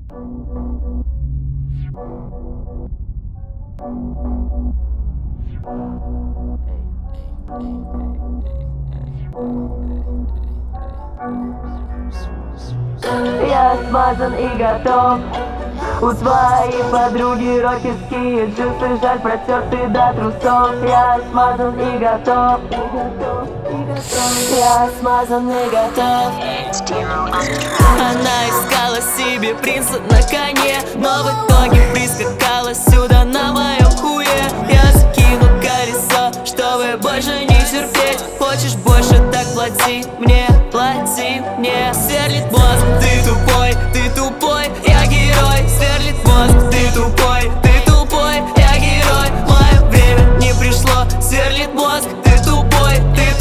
Я смазан и готов. У твоей подруги рокерские джинсы, жаль, протертые до трусов. Я смазан и готов. Я смазан и готов. Она искала себе принца на коне, но в итоге прискакала сюда на моем хуе. Я закину колесо, чтобы больше не терпеть. Хочешь больше, так плати мне, плати мне. Сверлит мозг, ты тупой, я герой. Сверлит мозг, ты тупой, я герой. Мое время не пришло, сверлит мозг, ты тупой,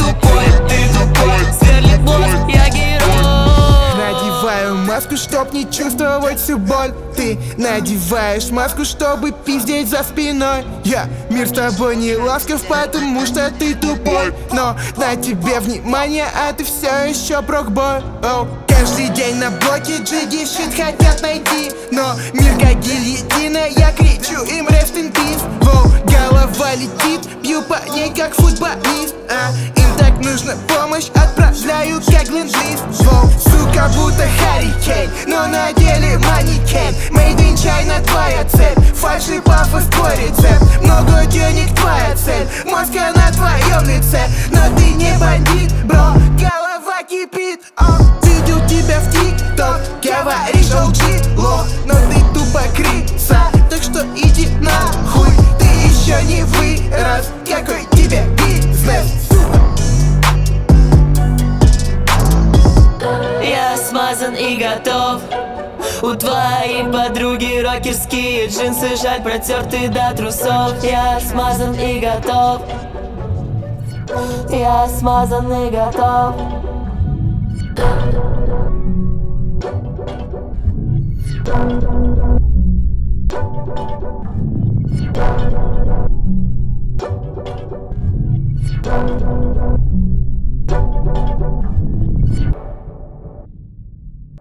сверлит мозг, я герой. Надеваю маску, чтоб не чувствовать всю боль. Ты надеваешь маску, чтобы пиздеть за спиной. Мир с тобой не ласков, потому что ты тупой. Но на тебе внимание, а ты все еще брокбой. Каждый день на блоке GD щит хотят найти, но мир как гильотина, я кричу им rest in peace. Голова летит, бью по ней как футболист. Им так нужна помощь, отправляю как ленд-лиз. Сука, будто Харри Кейн, но на деле манекен. Made in China твоя цель, фальшь и пафос твой рецепт. Много денег твоя цель, маска на твоем лице. Но ты не бандит, бро, голова кипит. Видел тебя в ТикТок, говоришь OG лох, но ты тупо крыса, так что иди нахуй. Ты еще не вырос, какой тебе бизнес? Я смазан и готов. У твоей подруги рокерские джинсы, жаль, протертые до трусов. Я смазан и готов. Я смазан и готов.